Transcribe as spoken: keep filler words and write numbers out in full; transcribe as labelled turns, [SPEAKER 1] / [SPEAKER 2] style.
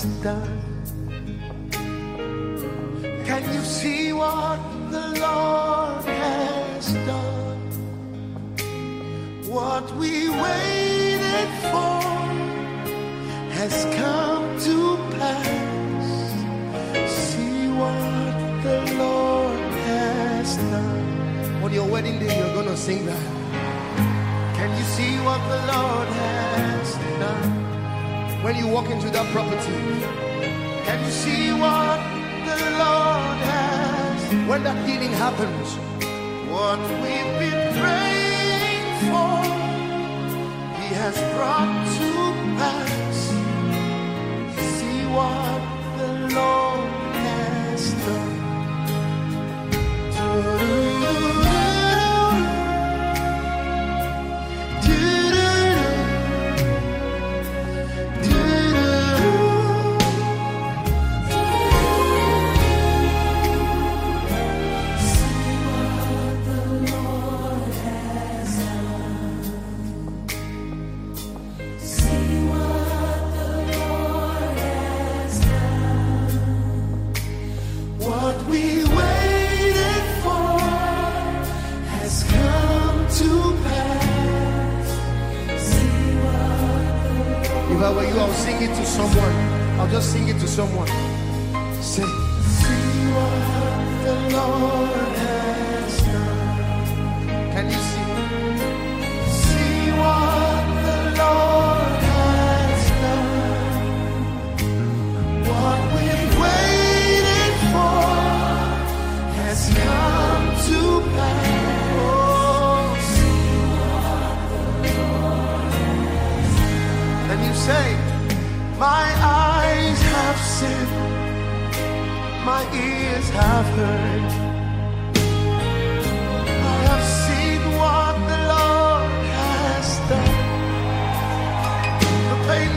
[SPEAKER 1] has done. Can you see what the Lord has done? What we waited for has come to pass. See what the Lord has done. On your wedding day, you're gonna sing that. Can you see what the Lord has done? When you walk into that property, can you see what the Lord has? When that healing happens, what we've been praying for, He has brought to pass. See what the Lord has done. Where you all sing it to someone, I'll just sing it to someone. Say, see what the Lord has done. Can you see? See what the Lord has done. What we've waited for has come to pass. Say, my eyes have seen, my ears have heard, I have seen what the Lord has done. The pain